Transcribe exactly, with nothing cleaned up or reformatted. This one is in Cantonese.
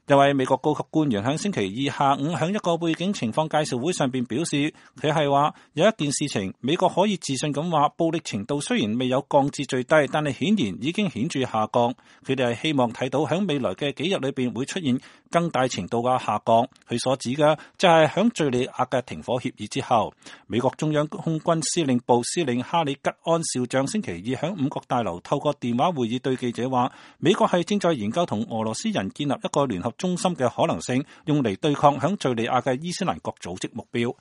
一位美國高級官員喺星期二下午喺一個背景情況介紹會上邊表示，佢係話有一件事情，美國可以自信咁話，暴力程度雖然未有降至最低，但係顯然已經顯著下降。佢哋係希望睇到喺未來嘅幾日裏邊會出現更大程度嘅下降。佢所指嘅就係喺敘利亞嘅停火協議之後，美國中央空軍司令部司令哈里吉安少將星期二喺五角大樓透過電話會議對記者話，美國係正在研究同俄羅斯人建立一個聯合中心嘅可能性，用嚟對抗響敘利亞嘅伊斯蘭國組織目標。